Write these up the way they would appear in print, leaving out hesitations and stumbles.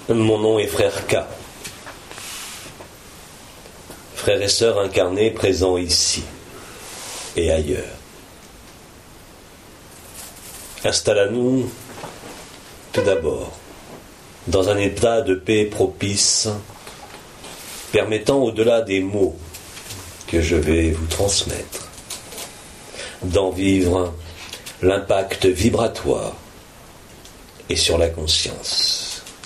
Mon nom est Frère K. Frères et sœurs incarnés présents ici et ailleurs. Installons-nous tout d'abord dans un état de paix propice, permettant au-delà des mots que je vais vous transmettre, d'en vivre l'impact vibratoire et sur la conscience.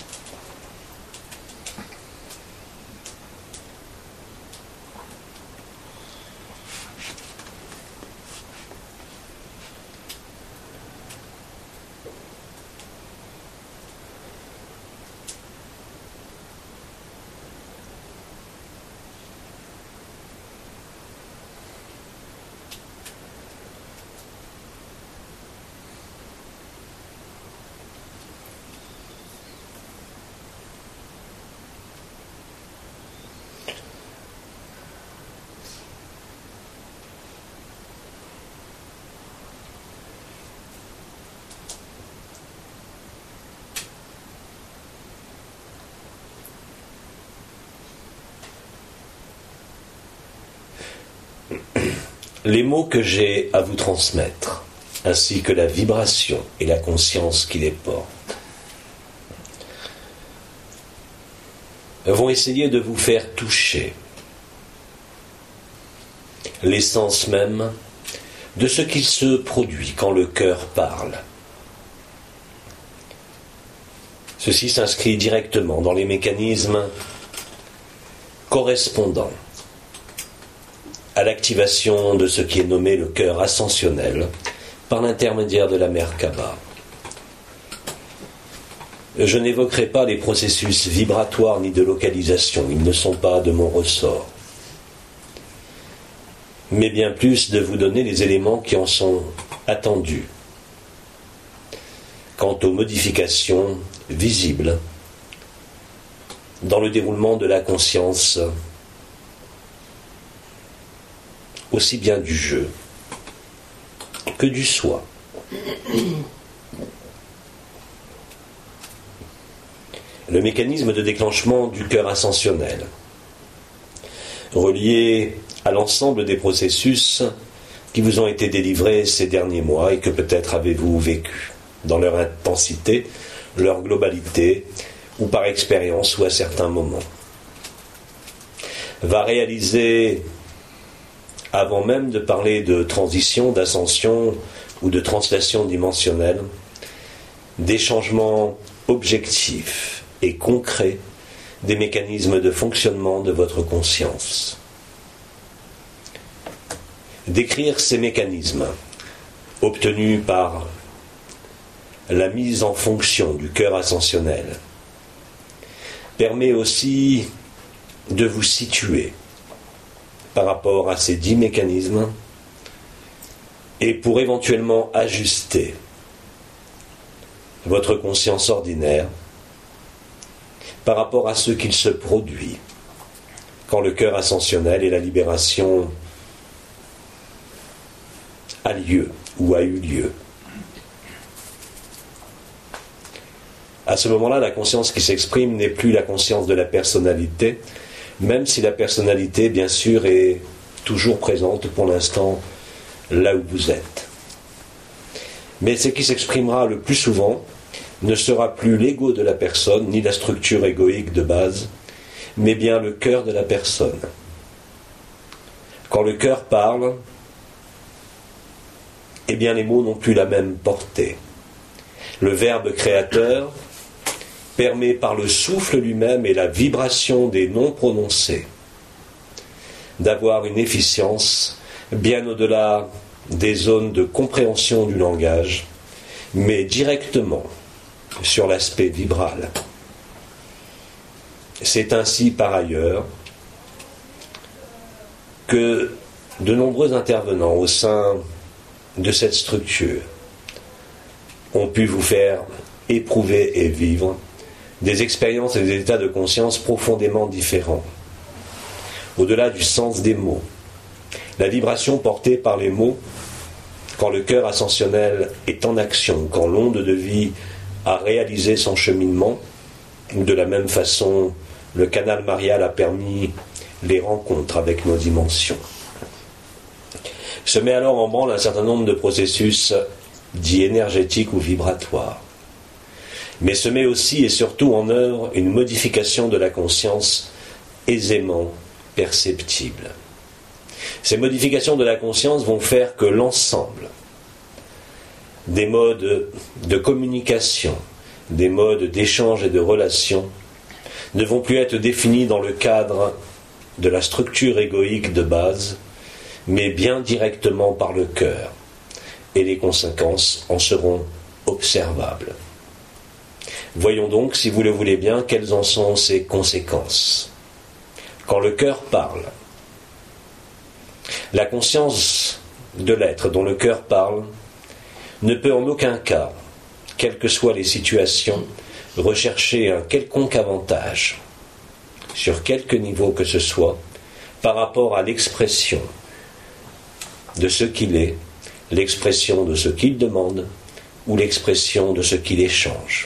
Les mots que j'ai à vous transmettre, ainsi que la vibration et la conscience qui les portent, vont essayer de vous faire toucher l'essence même de ce qu'il se produit quand le cœur parle. Ceci s'inscrit directement dans les mécanismes correspondants à l'activation de ce qui est nommé le cœur ascensionnel par l'intermédiaire de la Merkaba. Je n'évoquerai pas les processus vibratoires ni de localisation, ils ne sont pas de mon ressort, mais bien plus de vous donner les éléments qui en sont attendus quant aux modifications visibles dans le déroulement de la conscience, aussi bien du jeu que du soi. Le mécanisme de déclenchement du cœur ascensionnel, relié à l'ensemble des processus qui vous ont été délivrés ces derniers mois et que peut-être avez-vous vécu dans leur intensité, leur globalité, ou par expérience ou à certains moments, va réaliser, avant même de parler de transition, d'ascension ou de translation dimensionnelle, des changements objectifs et concrets des mécanismes de fonctionnement de votre conscience. Décrire ces mécanismes obtenus par la mise en fonction du cœur ascensionnel permet aussi de vous situer par rapport à ces 10 mécanismes et pour éventuellement ajuster votre conscience ordinaire par rapport à ce qu'il se produit quand le cœur ascensionnel et la libération a lieu ou a eu lieu. À ce moment-là, la conscience qui s'exprime n'est plus la conscience de la personnalité, même si la personnalité, bien sûr, est toujours présente pour l'instant là où vous êtes. Mais ce qui s'exprimera le plus souvent ne sera plus l'ego de la personne, ni la structure égoïque de base, mais bien le cœur de la personne. Quand le cœur parle, eh bien les mots n'ont plus la même portée. Le verbe créateur permet par le souffle lui-même et la vibration des noms prononcés d'avoir une efficience bien au-delà des zones de compréhension du langage, mais directement sur l'aspect vibral. C'est ainsi par ailleurs que de nombreux intervenants au sein de cette structure ont pu vous faire éprouver et vivre des expériences et des états de conscience profondément différents. Au-delà du sens des mots, la vibration portée par les mots, quand le cœur ascensionnel est en action, quand l'onde de vie a réalisé son cheminement, ou de la même façon, le canal marial a permis les rencontres avec nos dimensions. Se met alors en branle un certain nombre de processus dits énergétiques ou vibratoires. Mais se met aussi et surtout en œuvre une modification de la conscience aisément perceptible. Ces modifications de la conscience vont faire que l'ensemble des modes de communication, des modes d'échange et de relation ne vont plus être définis dans le cadre de la structure égoïque de base, mais bien directement par le cœur, et les conséquences en seront observables. Voyons donc, si vous le voulez bien, quelles en sont ces conséquences. Quand le cœur parle, la conscience de l'être dont le cœur parle ne peut en aucun cas, quelles que soient les situations, rechercher un quelconque avantage, sur quelque niveau que ce soit, par rapport à l'expression de ce qu'il est, l'expression de ce qu'il demande, ou l'expression de ce qu'il échange.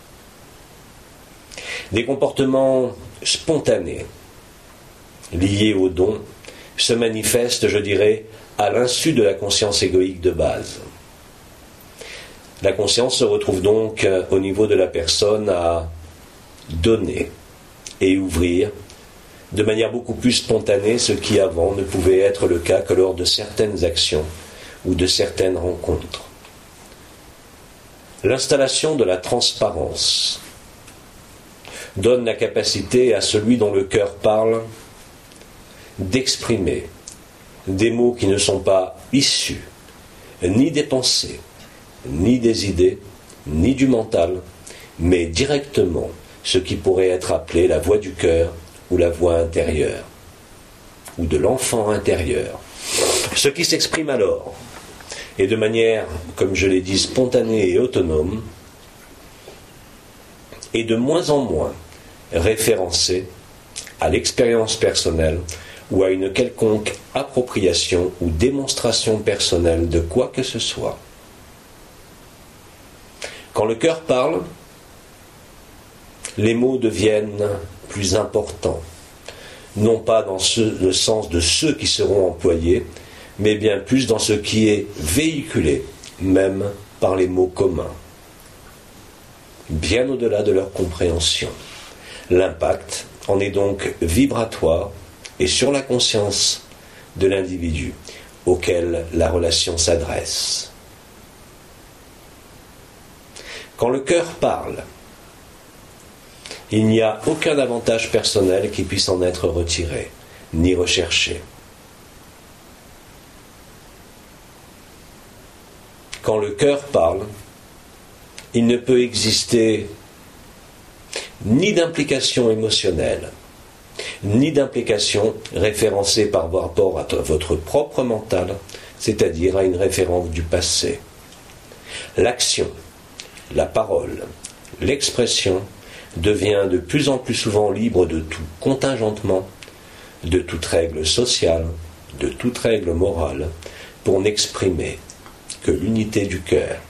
Des comportements spontanés, liés au don, se manifestent, je dirais, à l'insu de la conscience égoïque de base. La conscience se retrouve donc au niveau de la personne à donner et ouvrir de manière beaucoup plus spontanée ce qui avant ne pouvait être le cas que lors de certaines actions ou de certaines rencontres. L'installation de la transparence donne la capacité à celui dont le cœur parle d'exprimer des mots qui ne sont pas issus ni des pensées, ni des idées, ni du mental, mais directement ce qui pourrait être appelé la voix du cœur ou la voix intérieure, ou de l'enfant intérieur. Ce qui s'exprime alors, et de manière, comme je l'ai dit, spontanée et autonome, est de moins en moins référencé à l'expérience personnelle ou à une quelconque appropriation ou démonstration personnelle de quoi que ce soit. Quand le cœur parle, les mots deviennent plus importants, non pas dans le sens de ceux qui seront employés, mais bien plus dans ce qui est véhiculé, même par les mots communs, bien au-delà de leur compréhension. L'impact en est donc vibratoire et sur la conscience de l'individu auquel la relation s'adresse. Quand le cœur parle, il n'y a aucun avantage personnel qui puisse en être retiré, ni recherché. Quand le cœur parle, il ne peut exister ni d'implication émotionnelle, ni d'implication référencée par rapport à votre propre mental, c'est-à-dire à une référence du passé. L'action, la parole, l'expression devient de plus en plus souvent libre de tout contingentement, de toute règle sociale, de toute règle morale, pour n'exprimer que l'unité du cœur.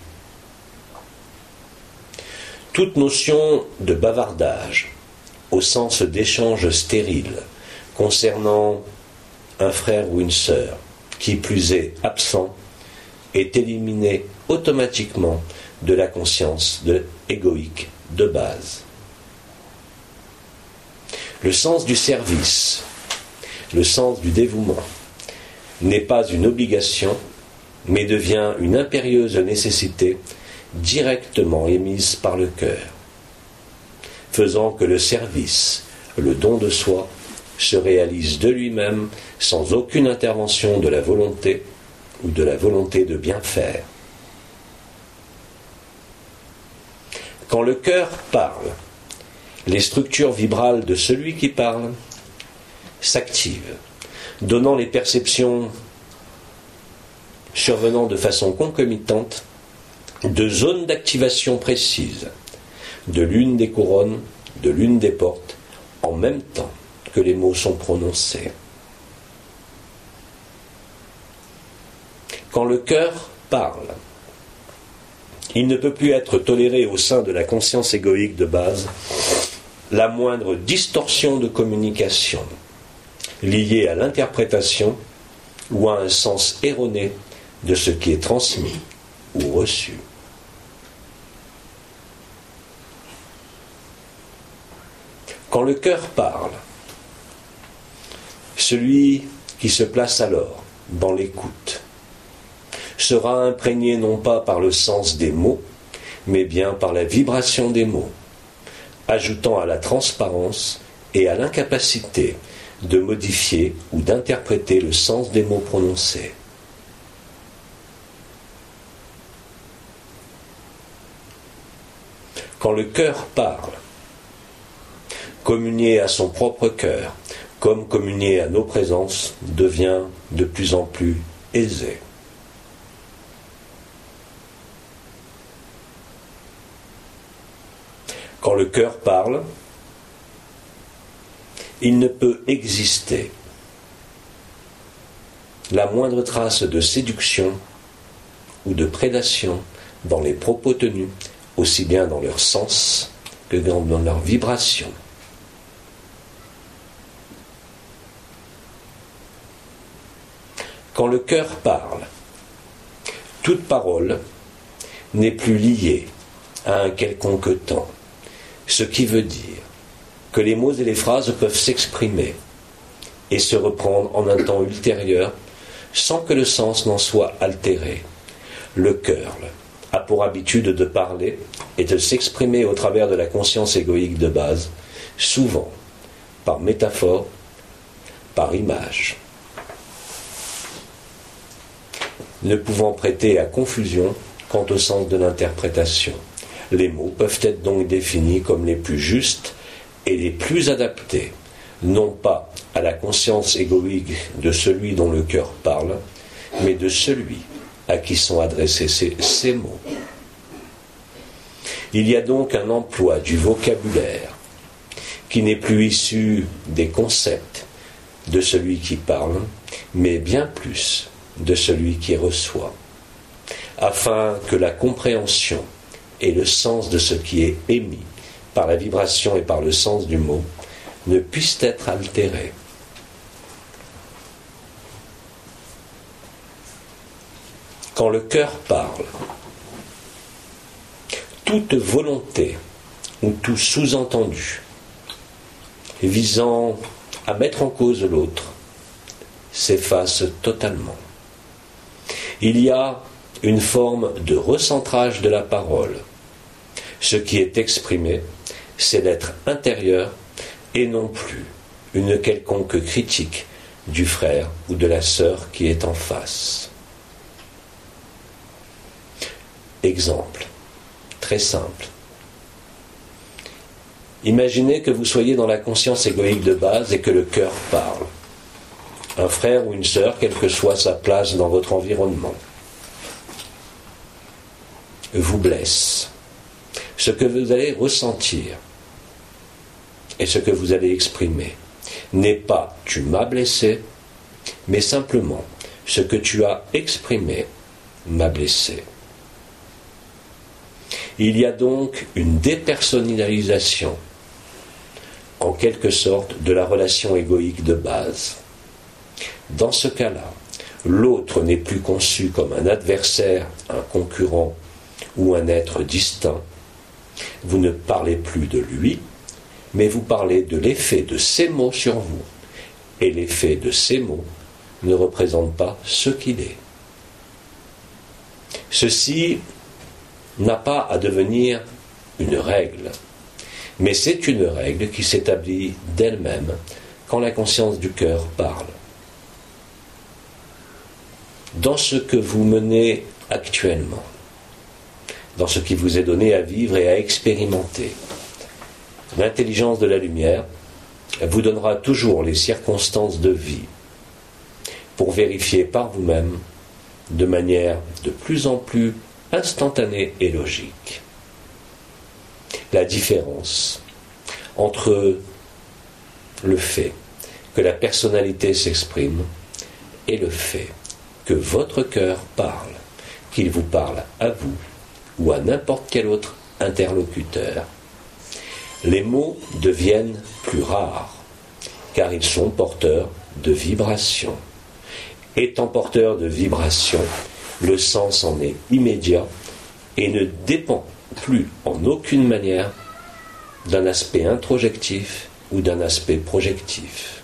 Toute notion de bavardage, au sens d'échange stérile, concernant un frère ou une sœur, qui plus est absent, est éliminée automatiquement de la conscience égoïque de base. Le sens du service, le sens du dévouement, n'est pas une obligation, mais devient une impérieuse nécessité directement émise par le cœur, faisant que le service, le don de soi, se réalise de lui-même sans aucune intervention de la volonté ou de la volonté de bien faire. Quand le cœur parle, les structures vibrales de celui qui parle s'activent, donnant les perceptions survenant de façon concomitante de zones d'activation précises de l'une des couronnes, de l'une des portes, en même temps que les mots sont prononcés. Quand le cœur parle, il ne peut plus être toléré au sein de la conscience égoïque de base la moindre distorsion de communication liée à l'interprétation ou à un sens erroné de ce qui est transmis ou reçu. Quand le cœur parle, celui qui se place alors dans l'écoute sera imprégné non pas par le sens des mots, mais bien par la vibration des mots, ajoutant à la transparence et à l'incapacité de modifier ou d'interpréter le sens des mots prononcés. Quand le cœur parle, communier à son propre cœur, comme communier à nos présences, devient de plus en plus aisé. Quand le cœur parle, il ne peut exister la moindre trace de séduction ou de prédation dans les propos tenus, aussi bien dans leur sens que dans leur vibration. Quand le cœur parle, toute parole n'est plus liée à un quelconque temps, ce qui veut dire que les mots et les phrases peuvent s'exprimer et se reprendre en un temps ultérieur sans que le sens n'en soit altéré. Le cœur a pour habitude de parler et de s'exprimer au travers de la conscience égoïque de base, souvent par métaphore, par image. Ne pouvant prêter à confusion quant au sens de l'interprétation. Les mots peuvent être donc définis comme les plus justes et les plus adaptés, non pas à la conscience égoïque de celui dont le cœur parle, mais de celui à qui sont adressés ces mots. Il y a donc un emploi du vocabulaire qui n'est plus issu des concepts de celui qui parle, mais bien plus de celui qui reçoit, afin que la compréhension et le sens de ce qui est émis par la vibration et par le sens du mot ne puissent être altérés. Quand le cœur parle, toute volonté ou tout sous-entendu visant à mettre en cause l'autre s'efface totalement. Il y a une forme de recentrage de la parole. Ce qui est exprimé, c'est l'être intérieur et non plus une quelconque critique du frère ou de la sœur qui est en face. Exemple, très simple. Imaginez que vous soyez dans la conscience égoïque de base et que le cœur parle. Un frère ou une sœur, quelle que soit sa place dans votre environnement, vous blesse. Ce que vous allez ressentir et ce que vous allez exprimer n'est pas « tu m'as blessé », mais simplement « ce que tu as exprimé m'a blessé ». Il y a donc une dépersonnalisation, en quelque sorte, de la relation égoïque de base. Dans ce cas-là, l'autre n'est plus conçu comme un adversaire, un concurrent ou un être distinct. Vous ne parlez plus de lui, mais vous parlez de l'effet de ces mots sur vous. Et l'effet de ces mots ne représente pas ce qu'il est. Ceci n'a pas à devenir une règle, mais c'est une règle qui s'établit d'elle-même quand la conscience du cœur parle. Dans ce que vous menez actuellement, dans ce qui vous est donné à vivre et à expérimenter, l'intelligence de la lumière vous donnera toujours les circonstances de vie pour vérifier par vous-même de manière de plus en plus instantanée et logique la différence entre le fait que la personnalité s'exprime et le fait que votre cœur parle, qu'il vous parle à vous ou à n'importe quel autre interlocuteur, les mots deviennent plus rares, car ils sont porteurs de vibrations. Étant porteurs de vibrations, le sens en est immédiat et ne dépend plus en aucune manière d'un aspect introjectif ou d'un aspect projectif.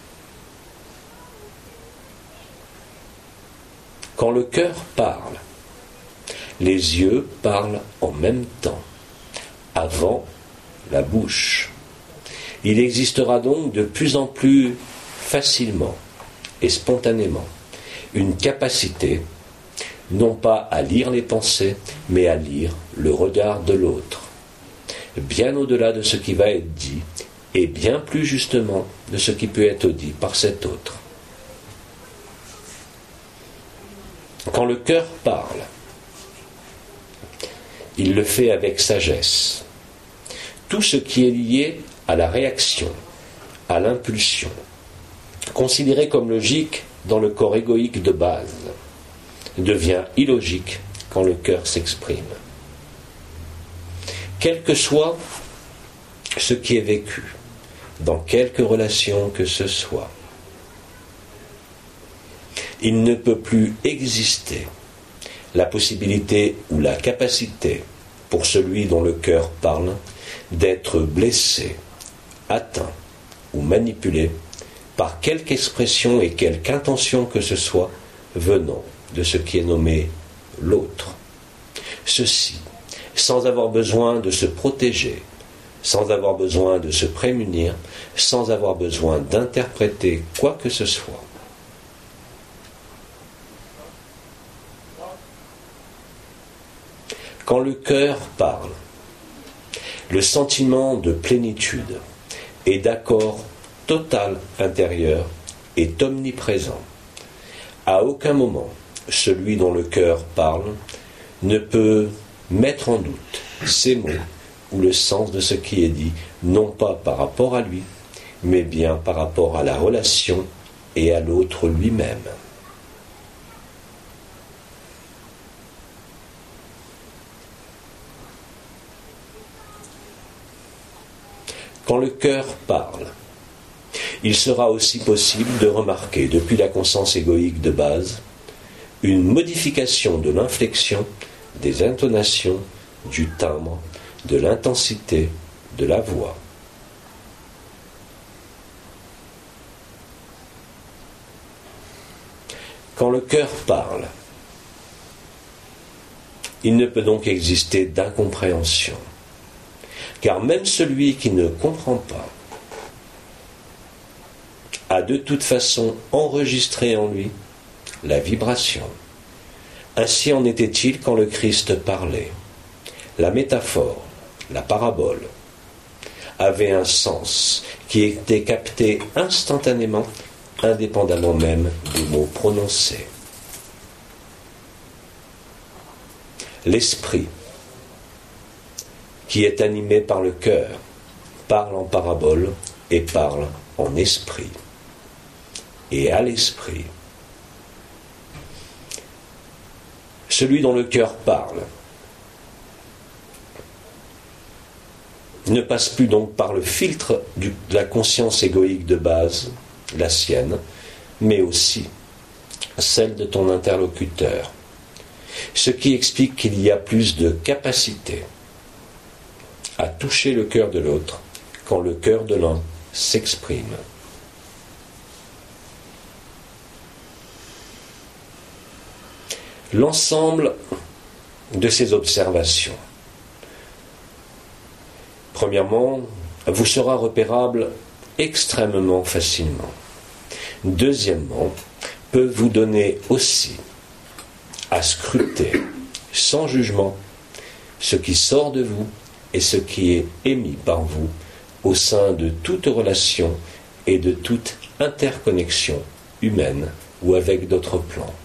Quand le cœur parle, les yeux parlent en même temps, avant la bouche. Il existera donc de plus en plus facilement et spontanément une capacité, non pas à lire les pensées, mais à lire le regard de l'autre, bien au-delà de ce qui va être dit, et bien plus justement de ce qui peut être dit par cet autre. Quand le cœur parle, il le fait avec sagesse. Tout ce qui est lié à la réaction, à l'impulsion, considéré comme logique dans le corps égoïque de base, devient illogique quand le cœur s'exprime. Quel que soit ce qui est vécu, dans quelque relation que ce soit, il ne peut plus exister la possibilité ou la capacité pour celui dont le cœur parle d'être blessé, atteint ou manipulé par quelque expression et quelque intention que ce soit venant de ce qui est nommé l'autre. Ceci, sans avoir besoin de se protéger, sans avoir besoin de se prémunir, sans avoir besoin d'interpréter quoi que ce soit. Quand le cœur parle, le sentiment de plénitude et d'accord total intérieur est omniprésent. À aucun moment, celui dont le cœur parle ne peut mettre en doute ces mots ou le sens de ce qui est dit, non pas par rapport à lui, mais bien par rapport à la relation et à l'autre lui-même. Quand le cœur parle, il sera aussi possible de remarquer, depuis la conscience égoïque de base, une modification de l'inflexion, des intonations, du timbre, de l'intensité, de la voix. Quand le cœur parle, il ne peut donc exister d'incompréhension, car même celui qui ne comprend pas a de toute façon enregistré en lui la vibration. Ainsi en était-il quand le Christ parlait. La métaphore, la parabole, avait un sens qui était capté instantanément, indépendamment même du mot prononcé. L'esprit, qui est animé par le cœur, parle en parabole et parle en esprit. Et à l'esprit, celui dont le cœur parle ne passe plus donc par le filtre de la conscience égoïque de base, la sienne, mais aussi celle de ton interlocuteur. Ce qui explique qu'il y a plus de capacité à toucher le cœur de l'autre quand le cœur de l'un s'exprime. L'ensemble de ces observations, premièrement, vous sera repérable extrêmement facilement. Deuxièmement, peut vous donner aussi à scruter, sans jugement, ce qui sort de vous et ce qui est émis par vous au sein de toute relation et de toute interconnexion humaine ou avec d'autres plans.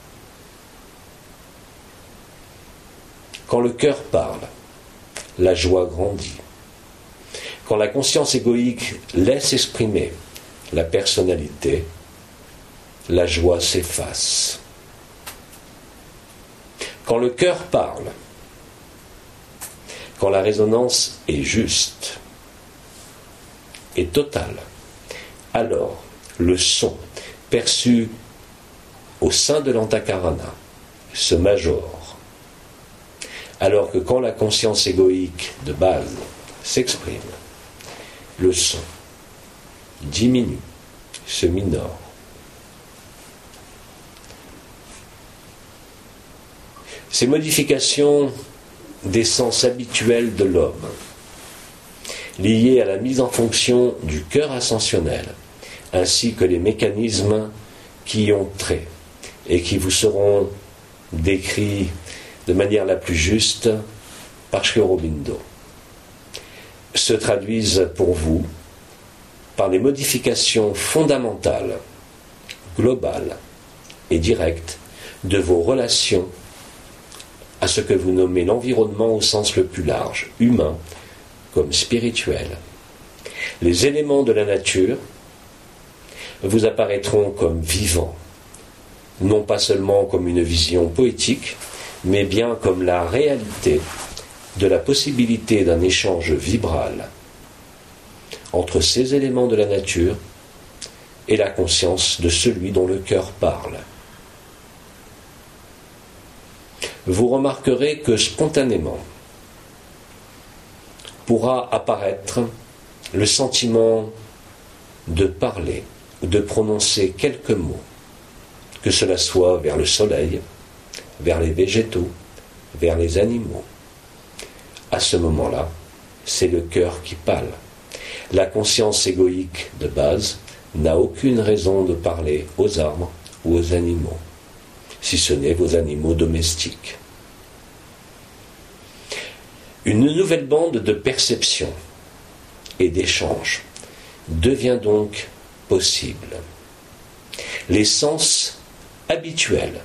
Quand le cœur parle, la joie grandit. Quand la conscience égoïque laisse exprimer la personnalité, la joie s'efface. Quand le cœur parle, quand la résonance est juste, est total, alors le son perçu au sein de l'antakarana se majore. Alors que quand la conscience égoïque de base s'exprime, le son diminue, se minore. Ces modifications des sens habituels de l'homme, liées à la mise en fonction du cœur ascensionnel, ainsi que les mécanismes qui y ont trait et qui vous seront décrits de manière la plus juste par Sri Aurobindo, se traduisent pour vous par des modifications fondamentales, globales et directes de vos relations à ce que vous nommez l'environnement au sens le plus large, humain comme spirituel. Les éléments de la nature vous apparaîtront comme vivants, non pas seulement comme une vision poétique, mais bien comme la réalité de la possibilité d'un échange vibral entre ces éléments de la nature et la conscience de celui dont le cœur parle. Vous remarquerez que spontanément pourra apparaître le sentiment de parler ou de prononcer quelques mots, que cela soit vers le soleil, vers les végétaux, vers les animaux. À ce moment-là, c'est le cœur qui parle. La conscience égoïque de base n'a aucune raison de parler aux arbres ou aux animaux, si ce n'est vos animaux domestiques. Une nouvelle bande de perception et d'échange devient donc possible. Les sens habituels,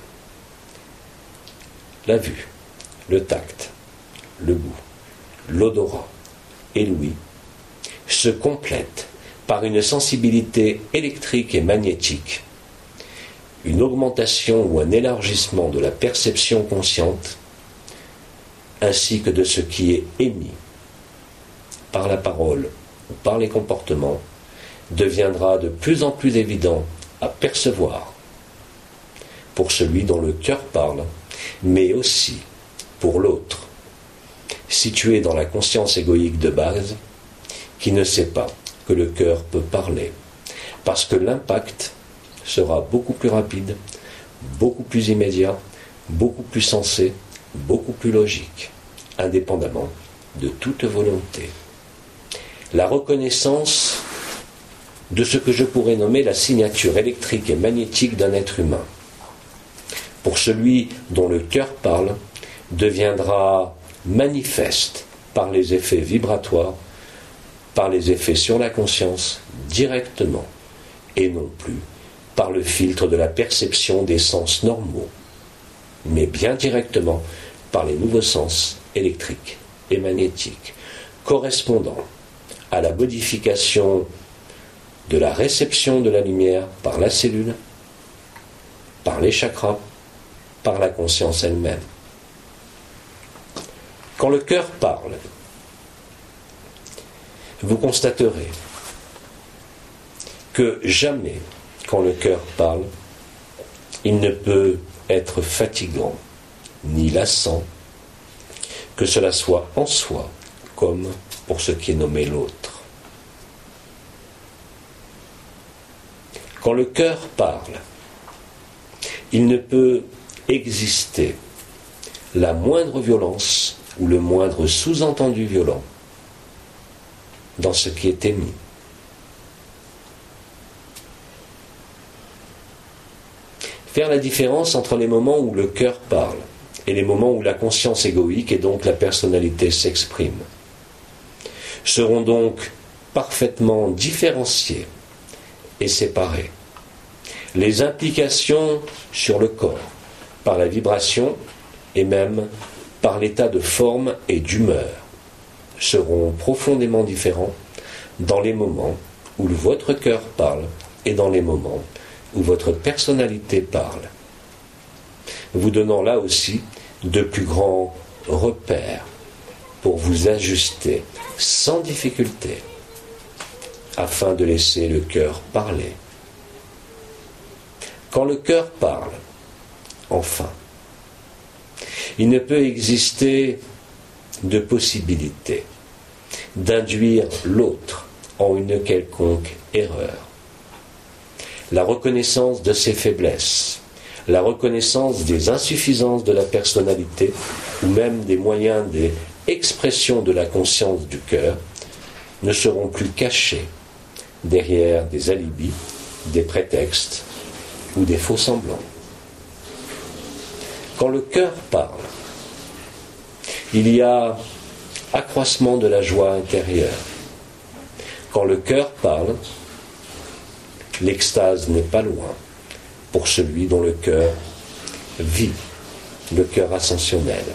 la vue, le tact, le goût, l'odorat et l'ouïe, se complètent par une sensibilité électrique et magnétique, une augmentation ou un élargissement de la perception consciente, ainsi que de ce qui est émis par la parole ou par les comportements, deviendra de plus en plus évident à percevoir pour celui dont le cœur parle, mais aussi pour l'autre, situé dans la conscience égoïque de base, qui ne sait pas que le cœur peut parler, parce que l'impact sera beaucoup plus rapide, beaucoup plus immédiat, beaucoup plus sensé, beaucoup plus logique, indépendamment de toute volonté. La reconnaissance de ce que je pourrais nommer la signature électrique et magnétique d'un être humain, pour celui dont le cœur parle, deviendra manifeste par les effets vibratoires, par les effets sur la conscience directement, et non plus par le filtre de la perception des sens normaux, mais bien directement par les nouveaux sens électriques et magnétiques, correspondant à la modification de la réception de la lumière par la cellule, par les chakras, par la conscience elle-même. Quand le cœur parle, vous constaterez que jamais, quand le cœur parle, il ne peut être fatigant ni lassant, que cela soit en soi comme pour ce qui est nommé l'autre. Quand le cœur parle, il ne peut exister la moindre violence ou le moindre sous-entendu violent dans ce qui est émis. Faire la différence entre les moments où le cœur parle et les moments où la conscience égoïque et donc la personnalité s'exprime seront donc parfaitement différenciés et séparés. Les implications sur le corps, par la vibration et même par l'état de forme et d'humeur, seront profondément différents dans les moments où votre cœur parle et dans les moments où votre personnalité parle, vous donnant là aussi de plus grands repères pour vous ajuster sans difficulté afin de laisser le cœur parler. Quand le cœur parle, enfin, il ne peut exister de possibilité d'induire l'autre en une quelconque erreur. La reconnaissance de ses faiblesses, la reconnaissance des insuffisances de la personnalité ou même des moyens des expressions de la conscience du cœur ne seront plus cachés derrière des alibis, des prétextes ou des faux semblants. Quand le cœur parle, il y a accroissement de la joie intérieure. Quand le cœur parle, l'extase n'est pas loin pour celui dont le cœur vit, le cœur ascensionnel.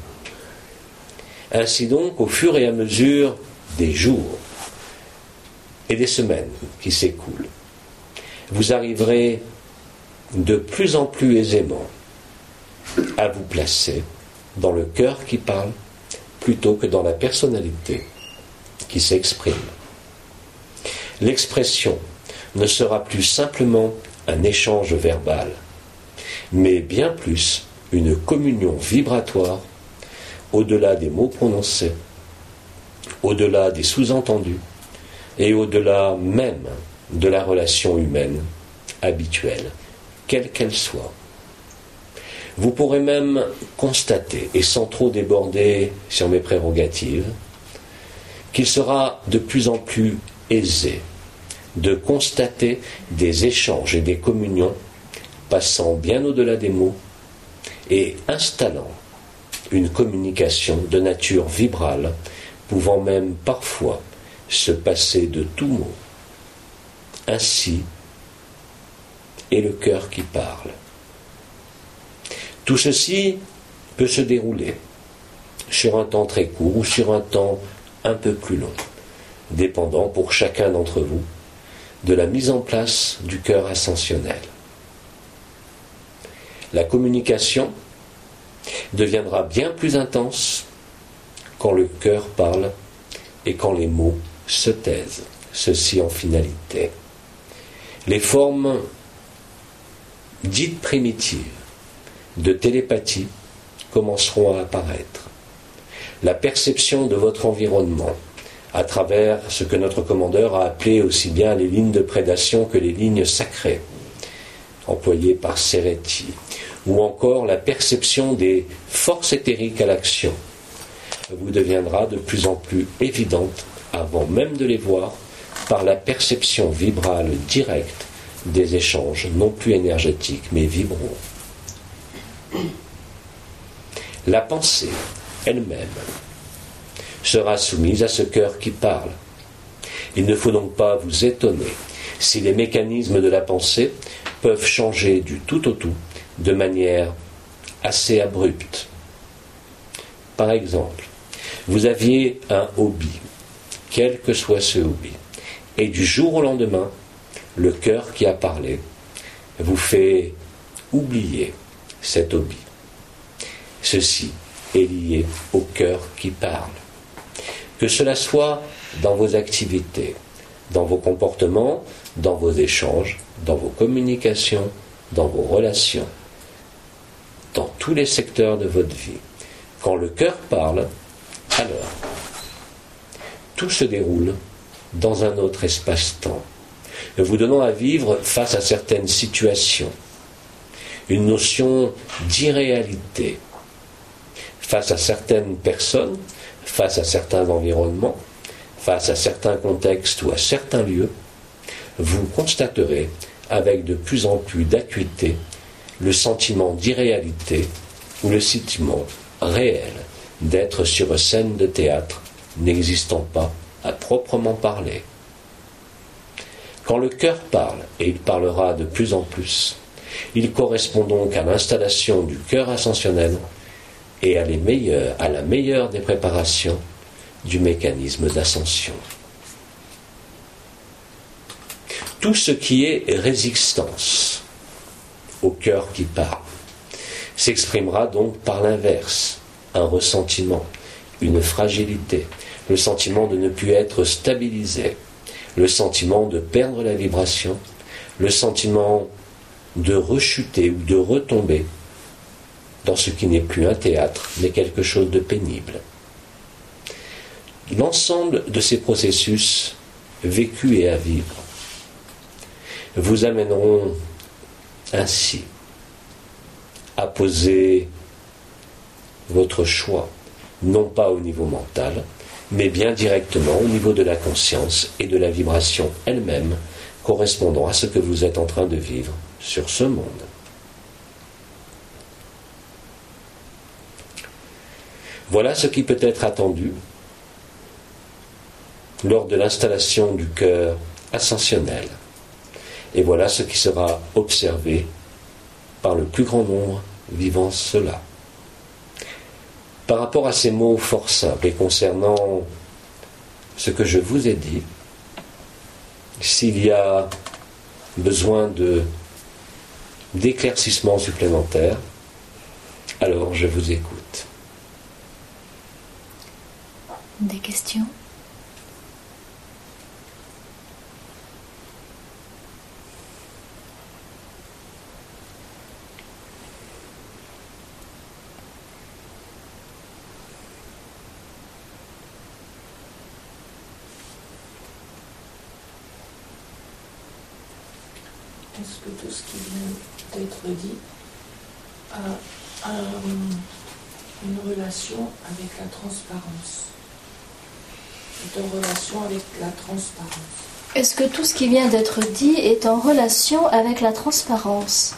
Ainsi donc, au fur et à mesure des jours et des semaines qui s'écoulent, vous arriverez de plus en plus aisément à vous placer dans le cœur qui parle plutôt que dans la personnalité qui s'exprime. L'expression ne sera plus simplement un échange verbal, mais bien plus une communion vibratoire au-delà des mots prononcés, au-delà des sous-entendus et au-delà même de la relation humaine habituelle, quelle qu'elle soit. Vous pourrez même constater, et sans trop déborder sur mes prérogatives, qu'il sera de plus en plus aisé de constater des échanges et des communions passant bien au-delà des mots et installant une communication de nature vibrale, pouvant même parfois se passer de tout mot. Ainsi est le cœur qui parle. Tout ceci peut se dérouler sur un temps très court ou sur un temps un peu plus long, dépendant pour chacun d'entre vous de la mise en place du cœur ascensionnel. La communication deviendra bien plus intense quand le cœur parle et quand les mots se taisent, ceci en finalité. Les formes dites primitives de télépathie commenceront à apparaître. La perception de votre environnement à travers ce que notre commandeur a appelé aussi bien les lignes de prédation que les lignes sacrées, employées par Sereti, ou encore la perception des forces éthériques à l'action, vous deviendra de plus en plus évidente, avant même de les voir, par la perception vibrale directe des échanges, non plus énergétiques, mais vibraux. La pensée elle-même sera soumise à ce cœur qui parle. Il ne faut donc pas vous étonner si les mécanismes de la pensée peuvent changer du tout au tout de manière assez abrupte. Par exemple, vous aviez un hobby, quel que soit ce hobby, et du jour au lendemain, le cœur qui a parlé vous fait oublier cet hobby. Ceci est lié au cœur qui parle. Que cela soit dans vos activités, dans vos comportements, dans vos échanges, dans vos communications, dans vos relations, dans tous les secteurs de votre vie. Quand le cœur parle, alors tout se déroule dans un autre espace-temps, vous donnant à vivre face à certaines situations, une notion d'irréalité, face à certaines personnes, face à certains environnements, face à certains contextes ou à certains lieux, vous constaterez avec de plus en plus d'acuité le sentiment d'irréalité ou le sentiment réel d'être sur une scène de théâtre n'existant pas à proprement parler. Quand le cœur parle, et il parlera de plus en plus, il correspond donc à l'installation du cœur ascensionnel et à la meilleure des préparations du mécanisme d'ascension. Tout ce qui est résistance au cœur qui parle s'exprimera donc par l'inverse, un ressentiment, une fragilité, le sentiment de ne plus être stabilisé, le sentiment de perdre la vibration, le sentiment de rechuter ou de retomber dans ce qui n'est plus un théâtre, mais quelque chose de pénible. L'ensemble de ces processus vécus et à vivre vous amèneront ainsi à poser votre choix, non pas au niveau mental, mais bien directement au niveau de la conscience et de la vibration elle-même correspondant à ce que vous êtes en train de vivre sur ce monde. Voilà ce qui peut être attendu lors de l'installation du cœur ascensionnel. Et voilà ce qui sera observé par le plus grand nombre vivant cela. Par rapport à ces mots fort simples et concernant ce que je vous ai dit, s'il y a besoin d'éclaircissements supplémentaires, alors je vous écoute. Des questions ? Est-ce que tout ce qui vient d'être dit a une relation avec la transparence? Est en relation avec la transparence? Est-ce que tout ce qui vient d'être dit est en relation avec la transparence?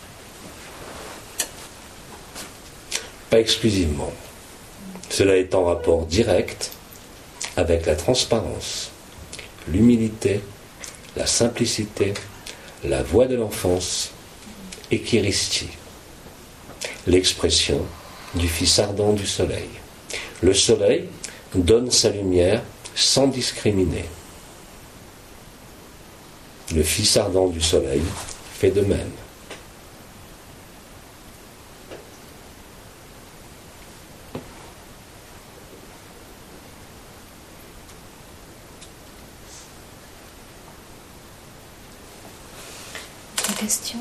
Pas exclusivement. Cela est en rapport direct avec la transparence, l'humilité, la simplicité, la voix de l'enfance, et Kiristi, l'expression du fils ardent du soleil. Le soleil donne sa lumière sans discriminer. Le fils ardent du soleil fait de même. Question.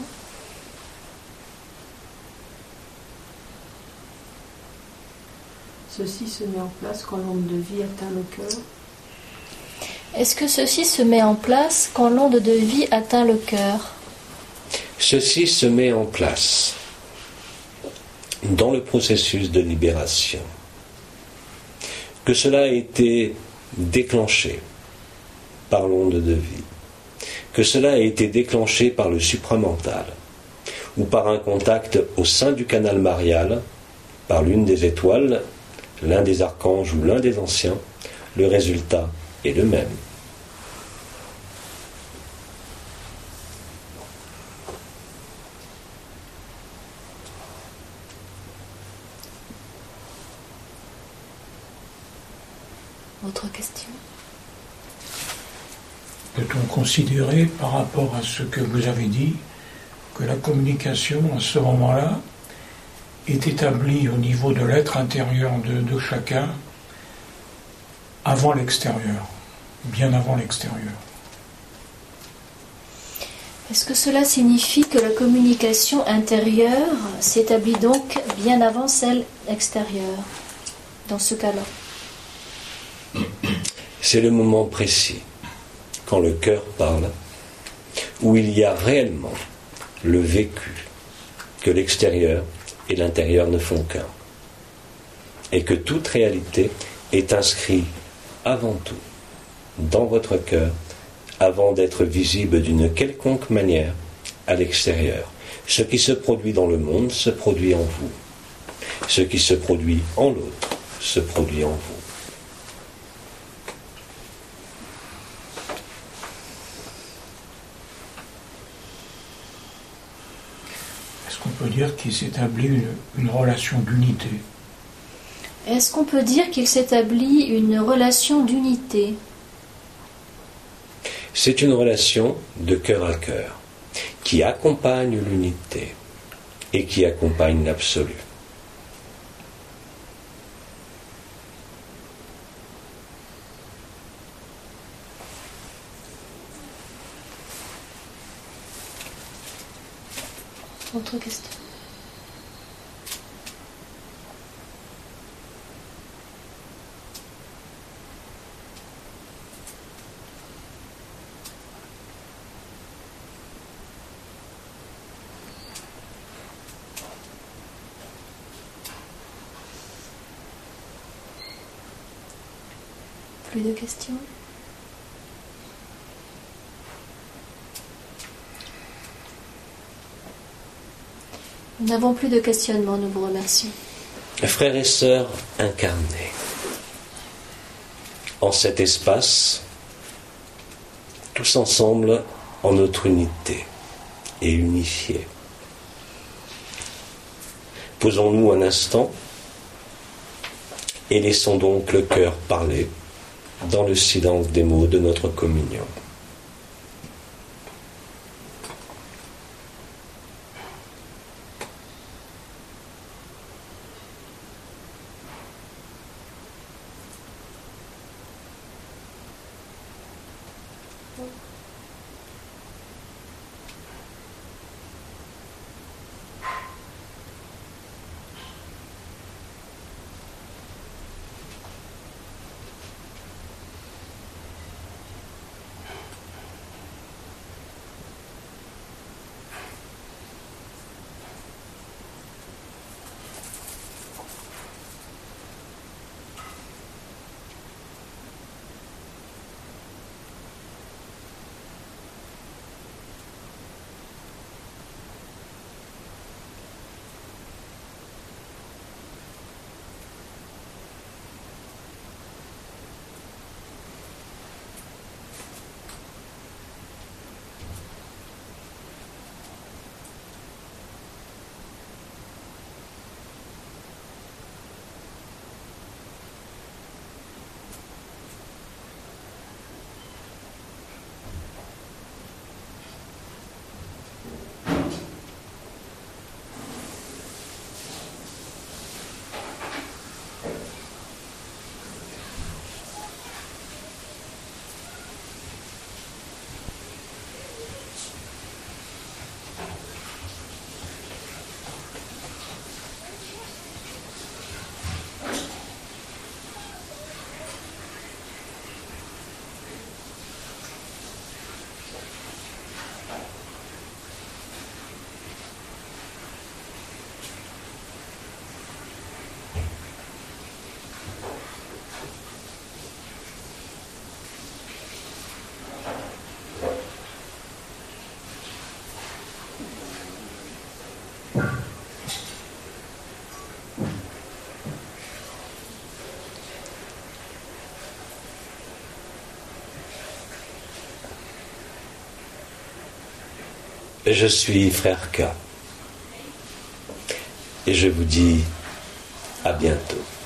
Ceci se met en place quand l'onde de vie atteint le cœur. Est-ce que ceci se met en place quand l'onde de vie atteint le cœur? Ceci se met en place dans le processus de libération. Que cela a été déclenché par l'onde de vie, que cela a été déclenché par le supramental ou par un contact au sein du canal marial, par l'une des étoiles, l'un des archanges ou l'un des anciens, le résultat est le même. Autre question? Peut-on considérer, par rapport à ce que vous avez dit, que la communication, à ce moment-là, est établie au niveau de l'être intérieur de chacun avant l'extérieur, bien avant l'extérieur? Est-ce que cela signifie que la communication intérieure s'établit donc bien avant celle extérieure, dans ce cas-là? C'est le moment précis, quand le cœur parle, où il y a réellement le vécu, que l'extérieur et l'intérieur ne font qu'un, et que toute réalité est inscrite avant tout dans votre cœur, avant d'être visible d'une quelconque manière à l'extérieur. Ce qui se produit dans le monde se produit en vous. Ce qui se produit en l'autre se produit en vous. On peut dire qu'il s'établit une relation d'unité. Est-ce qu'on peut dire qu'il s'établit une relation d'unité? C'est une relation de cœur à cœur qui accompagne l'unité et qui accompagne l'absolu. Autre question? Plus de questions? Nous n'avons plus de questionnement, nous vous remercions. Frères et sœurs incarnés, en cet espace, tous ensemble en notre unité et unifiés. Posons-nous un instant et laissons donc le cœur parler dans le silence des mots de notre communion. Je suis frère K. Et je vous dis à bientôt.